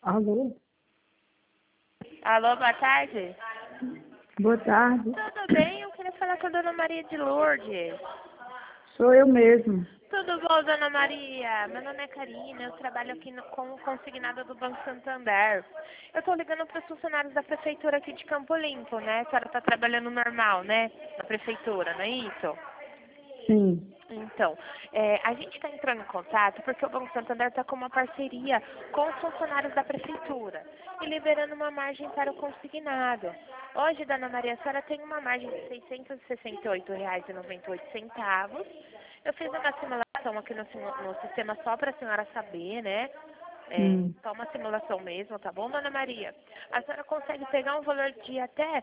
Alô? Alô, boa tarde. Boa tarde. Tudo bem? Eu queria falar com a Dona Maria de Lourdes. Sou eu mesmo. Tudo bom, Dona Maria? Meu nome é Karina, eu trabalho aqui como consignada do Banco Santander. Eu estou ligando para os funcionários da prefeitura aqui de Campo Limpo, né? A senhora está trabalhando normal, né? Na prefeitura, não é isso? Sim. Então, a gente está entrando em contato porque o Banco Santander está com uma parceria com os funcionários da prefeitura e liberando uma margem para o consignado. Hoje, Dona Maria, a senhora tem uma margem de R$ 668,98. Eu fiz uma simulação aqui no sistema só para a senhora saber, né? Só uma simulação mesmo, tá bom, Dona Maria? A senhora consegue pegar um valor de até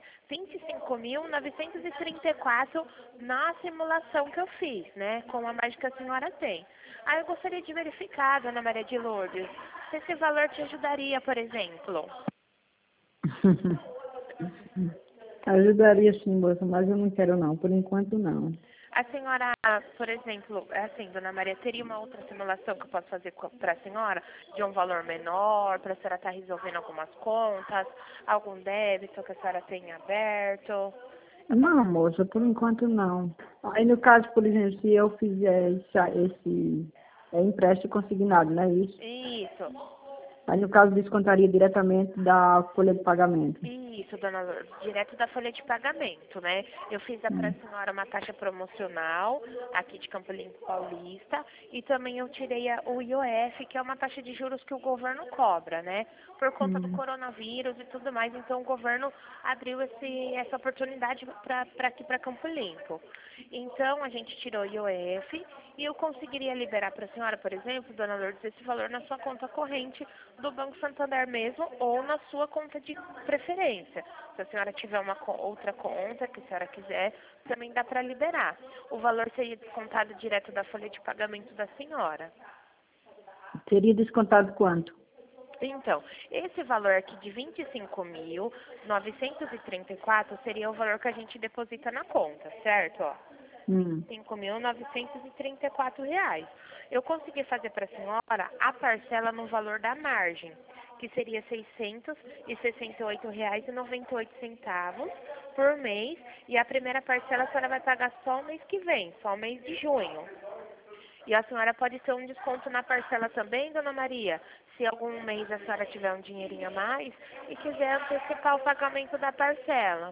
25.934 na simulação que eu fiz, né? Com a margem que a senhora tem. Aí eu gostaria de verificar, Dona Maria de Lourdes, se esse valor te ajudaria, por exemplo. Ajudaria sim, moça, mas eu não quero não. Por enquanto não. A senhora, por exemplo, assim, Dona Maria, teria uma outra simulação que eu posso fazer para a senhora, de um valor menor, para a senhora estar resolvendo algumas contas, algum débito que a senhora tenha aberto? Não, moça, por enquanto não. Aí no caso, por exemplo, se eu fizer esse empréstimo consignado, não é isso? Isso. Aí no caso descontaria diretamente da folha de pagamento. Isso, Dona Lourdes, direto da folha de pagamento, né? Eu fiz para a senhora uma taxa promocional aqui de Campo Limpo Paulista e também eu tirei o IOF, que é uma taxa de juros que o governo cobra, né? Por conta do coronavírus e tudo mais, então o governo abriu essa oportunidade para aqui para Campo Limpo. Então a gente tirou o IOF e eu conseguiria liberar para a senhora, por exemplo, Dona Lourdes, esse valor na sua conta corrente do Banco Santander mesmo ou na sua conta de preferência. Se a senhora tiver uma outra conta que a senhora quiser, também dá para liberar. O valor seria descontado direto da folha de pagamento da senhora. Seria descontado quanto? Então, esse valor aqui de R$ 25.934 seria o valor que a gente deposita na conta, certo? Ó. R$ 5.934. Eu consegui fazer para a senhora a parcela no valor da margem, que seria R$ 668,98 por mês, e a primeira parcela a senhora vai pagar só o mês que vem, só o mês de junho. E a senhora pode ter um desconto na parcela também, Dona Maria, se algum mês a senhora tiver um dinheirinho a mais e quiser antecipar o pagamento da parcela.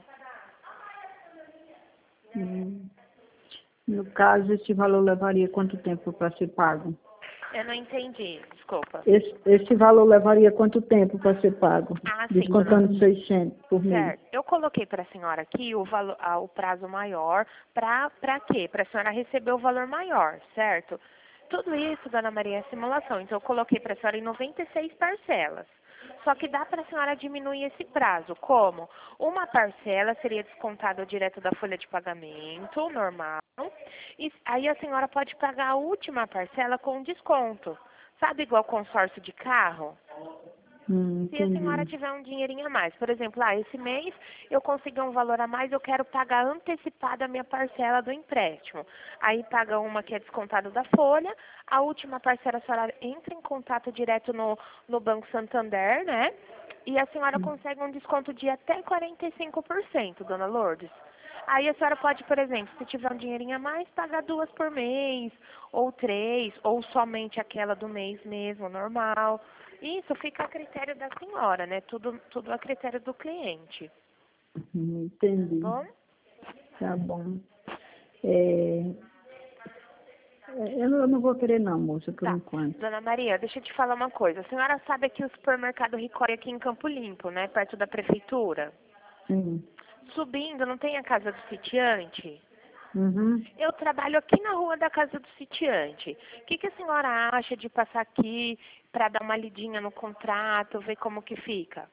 No caso, esse valor levaria quanto tempo para ser pago? Eu não entendi, desculpa. Esse valor levaria quanto tempo para ser pago? Ah, sim, Descontando 600 por mês. certo. Eu coloquei para a senhora aqui o prazo maior, para quê? Para a senhora receber o valor maior, certo? Tudo isso, Dona Maria, é simulação. Então, eu coloquei para a senhora em 96 parcelas. Só que dá para a senhora diminuir esse prazo. Como? Uma parcela seria descontada direto da folha de pagamento, normal. E aí a senhora pode pagar a última parcela com desconto. Sabe igual consórcio de carro? Se a senhora Entendi. tiver um dinheirinho a mais, por exemplo, esse mês eu consegui um valor a mais, eu quero pagar antecipada a minha parcela do empréstimo. Aí paga uma que é descontado da folha, a última parcela a senhora entra em contato direto no Banco Santander, né? E a senhora consegue um desconto de até 45%, Dona Lourdes. Aí a senhora pode, por exemplo, se tiver um dinheirinho a mais, pagar 2 por mês, ou 3, ou somente aquela do mês mesmo, normal. Isso fica a critério da senhora, né? Tudo a critério do cliente. Entendi. Bom? Tá bom. Eu não vou querer não, moça, por Tá. enquanto. Dona Maria, deixa eu te falar uma coisa. A senhora sabe aqui o supermercado Ricói aqui em Campo Limpo, né? Perto da prefeitura. Sim. Subindo, não tem a casa do sitiante? Uhum. Eu trabalho aqui na rua da casa do sitiante. O que a senhora acha de passar aqui para dar uma lidinha no contrato, ver como que fica?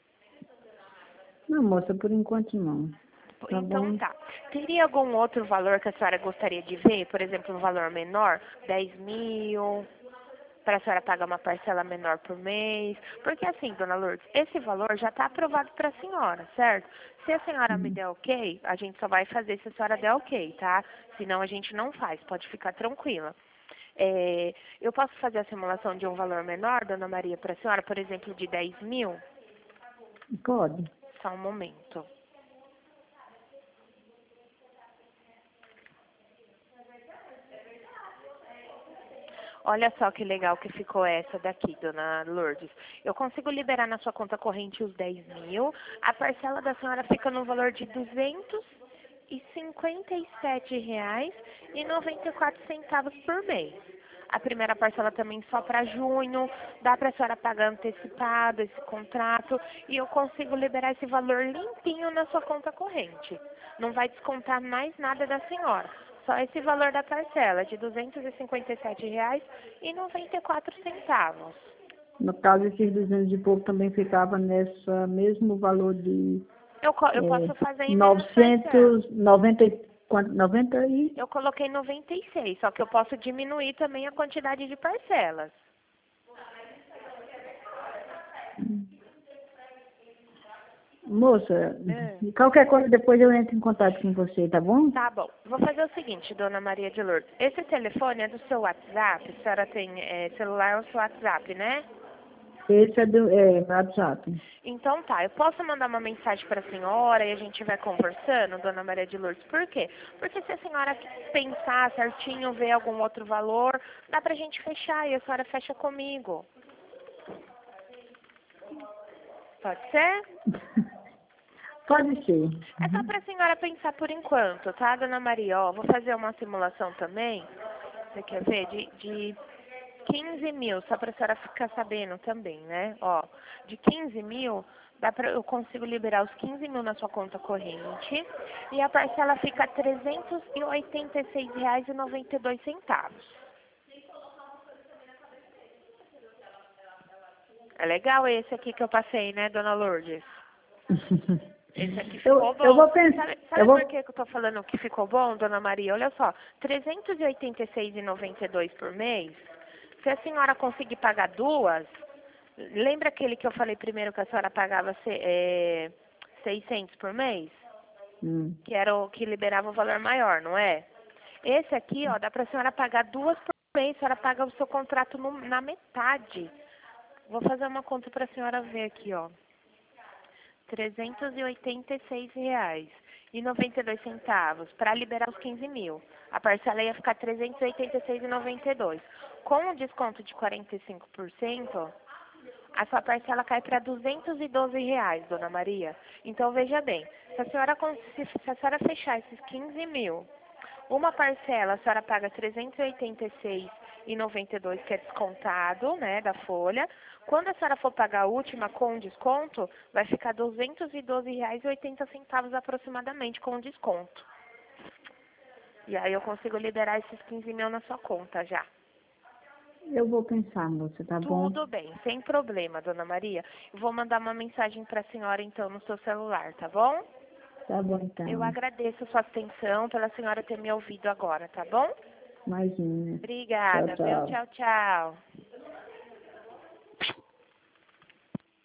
Não, moça, por enquanto não. Tá Então bom? tá. Teria algum outro valor que a senhora gostaria de ver? Por exemplo, um valor menor? 10 mil? Para a senhora pagar uma parcela menor por mês? Porque assim, Dona Lourdes, esse valor já está aprovado para a senhora, certo? Se a senhora me der ok, a gente só vai fazer se a senhora der ok, tá? Senão a gente não faz, pode ficar tranquila. Eu posso fazer a simulação de um valor menor, dona Maria, para a senhora, por exemplo, de 10 mil? Pode. Só um momento. Olha só que legal que ficou essa daqui, dona Lourdes. Eu consigo liberar na sua conta corrente os 10 mil. A parcela da senhora fica no valor de R$ 257,94 por mês. A primeira parcela também só para junho. Dá para a senhora pagar antecipado esse contrato. E eu consigo liberar esse valor limpinho na sua conta corrente. Não vai descontar mais nada da senhora. Só esse valor da parcela, de R$ 257,94. No caso, esses 200 e pouco também ficava nesse mesmo valor de Eu posso fazer em menos parcelas. 990 quanto? 90 e... Eu coloquei 96, só que eu posso diminuir também a quantidade de parcelas. Moça, qualquer coisa depois eu entro em contato com você, tá bom? Tá bom. Vou fazer o seguinte, dona Maria de Lourdes. Esse telefone é do seu WhatsApp? A senhora tem celular ou seu WhatsApp, né? Esse é do WhatsApp. Então tá, eu posso mandar uma mensagem para a senhora e a gente vai conversando, dona Maria de Lourdes. Por quê? Porque se a senhora pensar certinho, ver algum outro valor, dá pra gente fechar e a senhora fecha comigo. Pode ser? Pode ser. É só pra senhora pensar por enquanto, tá, dona Maria? Ó, vou fazer uma simulação também. Você quer ver? De 15 mil, só pra senhora ficar sabendo também, né? Ó, de 15 mil, eu consigo liberar os 15 mil na sua conta corrente e a parcela fica R$ 386,92. É legal esse aqui que eu passei, né, dona Lourdes? Esse aqui ficou bom. Eu vou pensar. Sabe por que eu tô falando que ficou bom, dona Maria? Olha só, R$ 386,92 por mês. Se a senhora conseguir pagar duas, lembra aquele que eu falei primeiro que a senhora pagava 600 por mês? Que era o que liberava o valor maior, não é? Esse aqui, ó, dá pra senhora pagar duas por mês, a senhora paga o seu contrato na metade. Vou fazer uma conta pra senhora ver aqui, ó. R$ 386,92 para liberar os 15 mil. A parcela ia ficar R$ 386,92. Com o desconto de 45%, a sua parcela cai para R$ 212, dona Maria. Então, veja bem, se a senhora fechar esses 15 mil, uma parcela a senhora paga R$ 386,92, que é descontado, né, da folha. Quando a senhora for pagar a última com desconto, vai ficar R$ 212,80 aproximadamente com desconto. E aí eu consigo liberar esses 15 mil na sua conta já. Eu vou pensar, moça, tá bom? Tudo bem, sem problema, dona Maria. Eu vou mandar uma mensagem para a senhora, então, no seu celular, tá bom? Tá bom, então. Eu agradeço a sua atenção pela senhora ter me ouvido agora, tá bom? Imagina. Obrigada, Tchau, viu? tchau. Tchau, tchau.